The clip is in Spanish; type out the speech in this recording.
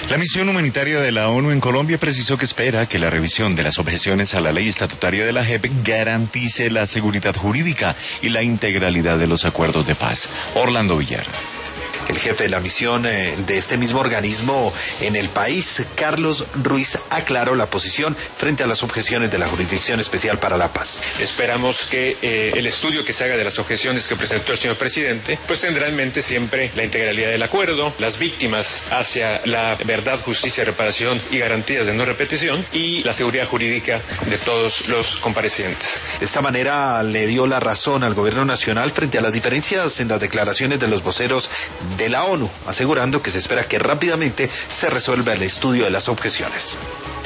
La misión humanitaria de la ONU en Colombia precisó que espera que la revisión de las objeciones a la ley estatutaria de la JEP garantice la seguridad jurídica y la integralidad de los acuerdos de paz. Orlando Villar. El jefe de la misión de este mismo organismo en el país, Carlos Ruiz, aclaró la posición frente a las objeciones de la Jurisdicción Especial para la Paz. Esperamos que el estudio que se haga de las objeciones que presentó el señor presidente, pues tendrá en mente siempre la integralidad del acuerdo, las víctimas hacia la verdad, justicia, reparación y garantías de no repetición y la seguridad jurídica de todos los comparecientes. De esta manera le dio la razón al gobierno nacional frente a las diferencias en las declaraciones de los voceros de la ONU, asegurando que se espera que rápidamente se resuelva el estudio de las objeciones.